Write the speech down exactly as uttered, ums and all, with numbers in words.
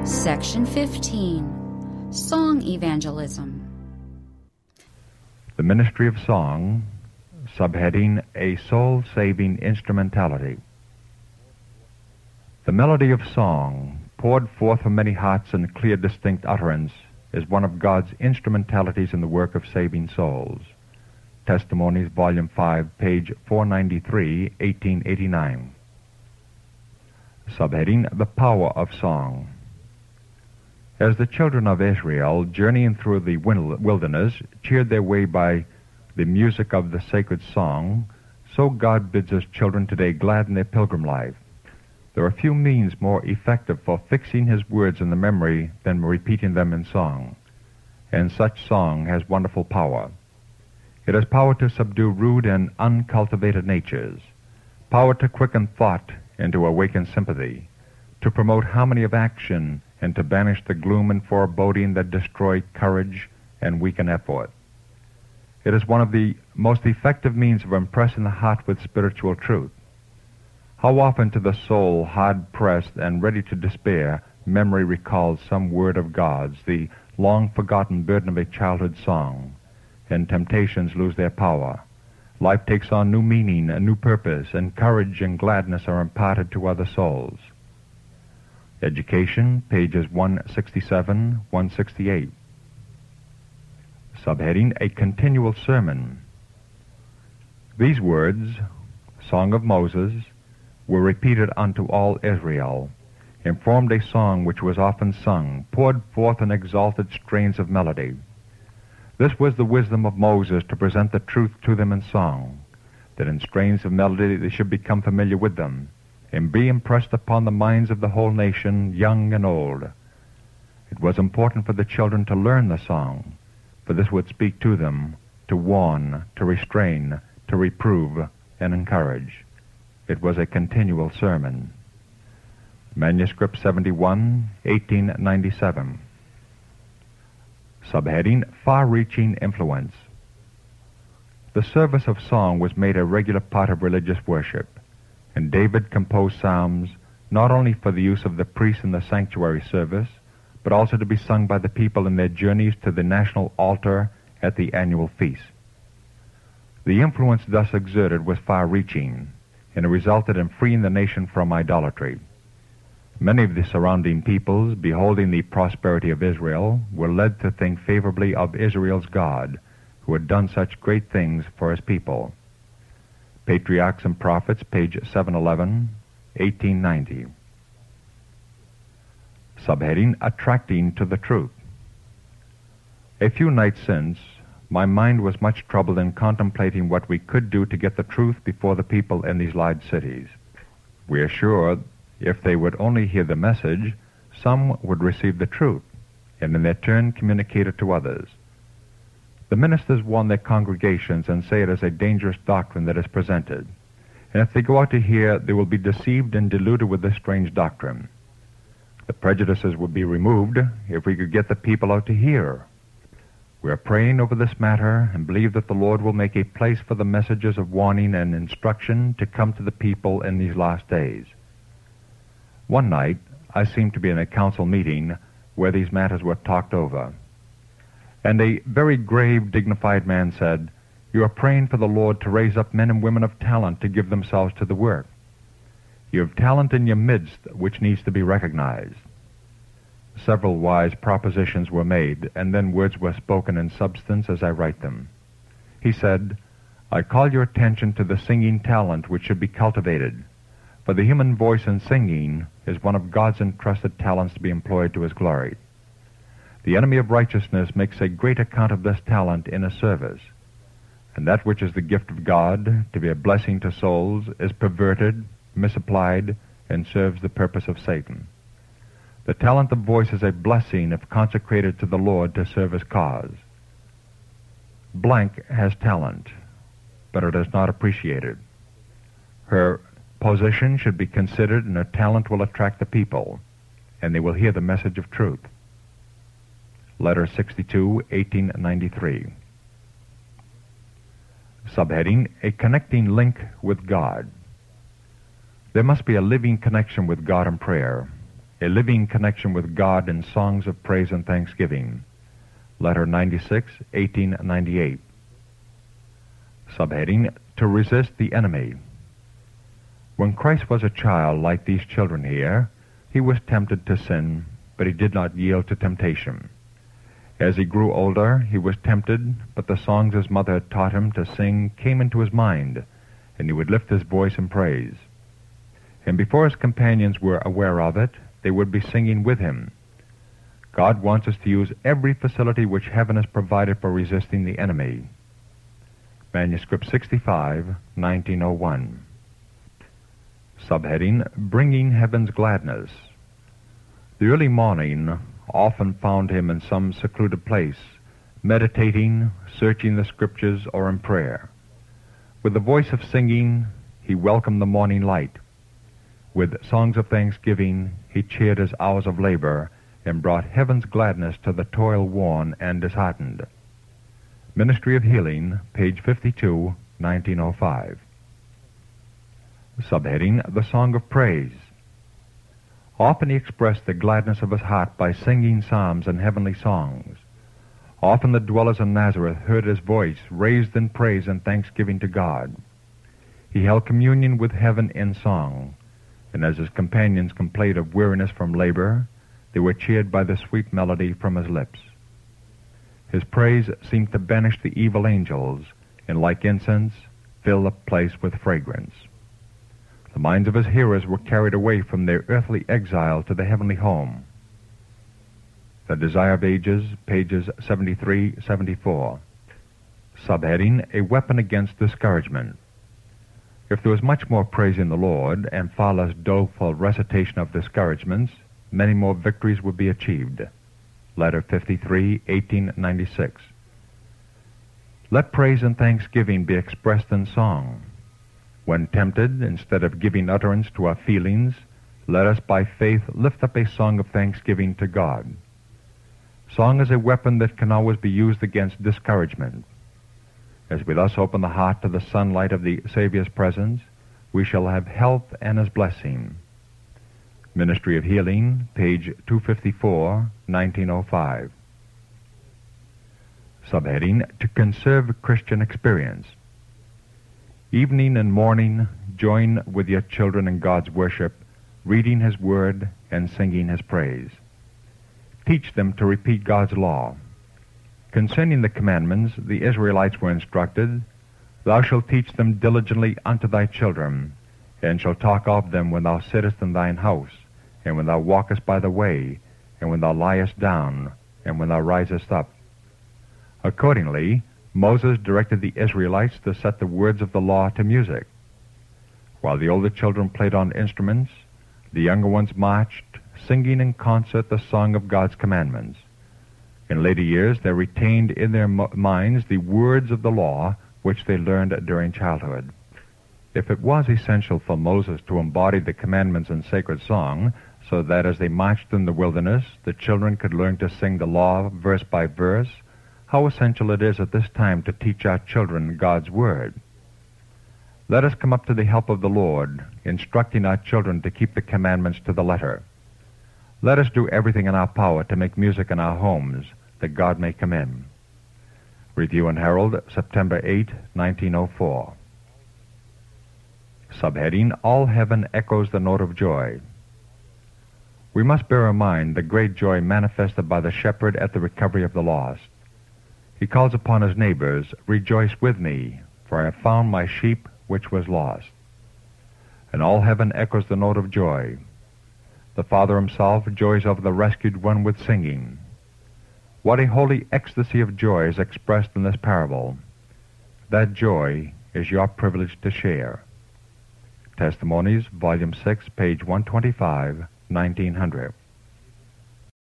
Section fifteen, Song Evangelism. The Ministry of Song, subheading A Soul-Saving Instrumentality. The melody of song, poured forth from many hearts in clear, distinct utterance, is one of God's instrumentalities in the work of saving souls. Testimonies, Volume five, page four ninety-three, eighteen eighty-nine. Subheading The Power of Song. As the children of Israel, journeying through the wilderness, cheered their way by the music of the sacred song, so God bids His children today gladden their pilgrim life. There are few means more effective for fixing His words in the memory than repeating them in song, and such song has wonderful power. It has power to subdue rude and uncultivated natures, power to quicken thought and to awaken sympathy, to promote harmony of action and to banish the gloom and foreboding that destroy courage and weaken effort. It is one of the most effective means of impressing the heart with spiritual truth. How often to the soul hard-pressed and ready to despair, memory recalls some word of God's, the long-forgotten burden of a childhood song, and temptations lose their power. Life takes on new meaning and new purpose, and courage and gladness are imparted to other souls. Education, pages one sixty-seven, one sixty-eight. Subheading A Continual Sermon. These words, Song of Moses, were repeated unto all Israel, and formed a song which was often sung, poured forth in exalted strains of melody. This was the wisdom of Moses to present the truth to them in song, that in strains of melody they should become familiar with them, and be impressed upon the minds of the whole nation, young and old. It was important for the children to learn the song, for this would speak to them, to warn, to restrain, to reprove, and encourage. It was a continual sermon. Manuscript seventy-one, eighteen ninety-seven. Subheading Far-Reaching Influence. The service of song was made a regular part of religious worship, and David composed psalms not only for the use of the priests in the sanctuary service, but also to be sung by the people in their journeys to the national altar at the annual feast. The influence thus exerted was far-reaching, and it resulted in freeing the nation from idolatry. Many of the surrounding peoples, beholding the prosperity of Israel, were led to think favorably of Israel's God, who had done such great things for His people. Patriarchs and Prophets, page seven eleven, eighteen ninety. Subheading Attracting to the Truth. A few nights since, my mind was much troubled in contemplating what we could do to get the truth before the people in these large cities. We are sure if they would only hear the message, some would receive the truth, and in their turn communicate it to others. The ministers warn their congregations and say it is a dangerous doctrine that is presented, and if they go out to hear, they will be deceived and deluded with this strange doctrine. The prejudices would be removed if we could get the people out to hear. We are praying over this matter and believe that the Lord will make a place for the messages of warning and instruction to come to the people in these last days. One night, I seemed to be in a council meeting where these matters were talked over, and a very grave, dignified man said, "You are praying for the Lord to raise up men and women of talent to give themselves to the work. You have talent in your midst which needs to be recognized." Several wise propositions were made, and then words were spoken in substance as I write them. He said, "I call your attention to the singing talent which should be cultivated, for the human voice in singing is one of God's entrusted talents to be employed to His glory. The enemy of righteousness makes a great account of this talent in a service, and that which is the gift of God, to be a blessing to souls, is perverted, misapplied, and serves the purpose of Satan. The talent of voice is a blessing if consecrated to the Lord to serve His cause. Blank has talent, but it is not appreciated. Her position should be considered, and her talent will attract the people, and they will hear the message of truth." Letter sixty-two, eighteen ninety-three. Subheading A Connecting Link with God. There must be a living connection with God in prayer. a living connection with God in songs of praise and thanksgiving. Letter ninety-six, eighteen ninety-eight. Subheading, To Resist the Enemy. When Christ was a child like these children here, he was tempted to sin, but he did not yield to temptation. As he grew older, he was tempted, but the songs his mother had taught him to sing came into his mind, and he would lift his voice in praise. And before his companions were aware of it, they would be singing with him. God wants us to use every facility which heaven has provided for resisting the enemy. Manuscript sixty-five, nineteen oh one. Subheading, Bringing Heaven's Gladness. The early morning often found him in some secluded place, meditating, searching the Scriptures, or in prayer. With the voice of singing, he welcomed the morning light. With songs of thanksgiving, he cheered his hours of labor and brought heaven's gladness to the toil-worn and disheartened. Ministry of Healing, page fifty-two, nineteen oh five. Subheading, The Song of Praise. Often he expressed the gladness of his heart by singing psalms and heavenly songs. Often the dwellers in Nazareth heard his voice raised in praise and thanksgiving to God. He held communion with heaven in song, and as his companions complained of weariness from labor, they were cheered by the sweet melody from his lips. His praise seemed to banish the evil angels, and like incense, fill the place with fragrance. The minds of his hearers were carried away from their earthly exile to the heavenly home. The Desire of Ages, pages seventy-three, seventy-four. Subheading, A Weapon Against Discouragement. If there was much more praise in the Lord, and far less doleful recitation of discouragements, many more victories would be achieved. Letter fifty-three, eighteen ninety-six. Let praise and thanksgiving be expressed in song. When tempted, instead of giving utterance to our feelings, let us by faith lift up a song of thanksgiving to God. Song is a weapon that can always be used against discouragement. As we thus open the heart to the sunlight of the Savior's presence, we shall have health and his blessing. Ministry of Healing, page two fifty-four, nineteen oh five. Subheading, To Conserve Christian Experience. Evening and morning, join with your children in God's worship, reading his word and singing his praise. Teach them to repeat God's law. Concerning the commandments, the Israelites were instructed, Thou shalt teach them diligently unto thy children, and shalt talk of them when thou sittest in thine house, and when thou walkest by the way, and when thou liest down, and when thou risest up. Accordingly, Moses directed the Israelites to set the words of the law to music. While the older children played on instruments, the younger ones marched, singing in concert the song of God's commandments. In later years, they retained in their minds the words of the law which they learned during childhood. If it was essential for Moses to embody the commandments in sacred song, so that as they marched in the wilderness, the children could learn to sing the law verse by verse, how essential it is at this time to teach our children God's Word. Let us come up to the help of the Lord, instructing our children to keep the commandments to the letter. Let us do everything in our power to make music in our homes, that God may come in. Review and Herald, September eighth, nineteen oh four. Subheading, All Heaven Echoes the Note of Joy. We must bear in mind the great joy manifested by the shepherd at the recovery of the lost. He calls upon his neighbors, Rejoice with me, for I have found my sheep which was lost. And all heaven echoes the note of joy. The Father himself joys over the rescued one with singing. What a holy ecstasy of joy is expressed in this parable. That joy is your privilege to share. Testimonies, Volume six, page one twenty-five, nineteen hundred.